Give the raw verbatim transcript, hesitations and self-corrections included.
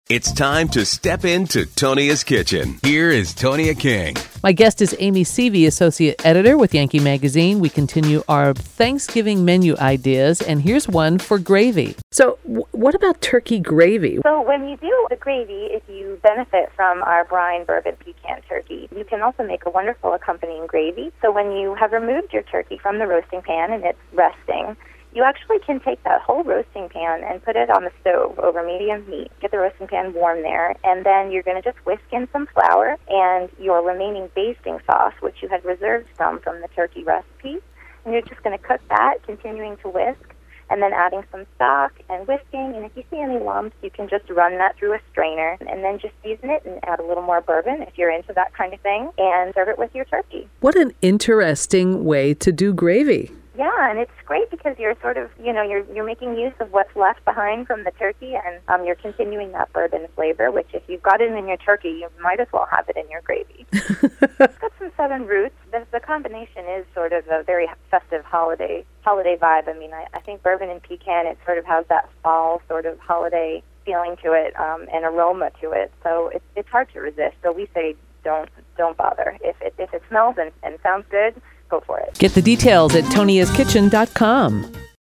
It's time to step into Tonia's kitchen. Here is Tonia King. My guest is Amy Seavey, Associate Editor with Yankee Magazine. We continue our Thanksgiving menu ideas, and here's one for gravy. So w- what about turkey gravy? So when you do the gravy, if you benefit from our brine bourbon pecan turkey, you can also make a wonderful accompanying gravy. So when you have removed your turkey from the roasting pan and it's resting, you actually can take that whole roasting pan and put it on the stove over medium heat. Get the roasting pan warm there, and then you're going to just whisk in some flour and your remaining basting sauce, which you had reserved some from the turkey recipe. And you're just going to cook that, continuing to whisk, and then adding some stock and whisking. And if you see any lumps, you can just run that through a strainer and then just season it and add a little more bourbon if you're into that kind of thing, and serve it with your turkey. What an interesting way to do gravy. Yeah, and it's great because you're sort of, you know, you're you're making use of what's left behind from the turkey, and um, you're continuing that bourbon flavor, which if you've got it in your turkey, you might as well have it in your gravy. It's got some southern roots. The, the combination is sort of a very festive holiday holiday vibe. I mean, I, I think bourbon and pecan, it sort of has that fall sort of holiday feeling to it, um, and aroma to it. So it's it's hard to resist. So we say don't don't bother. If it, if it smells and, and sounds good, go for it. Get the details at tonias kitchen dot com.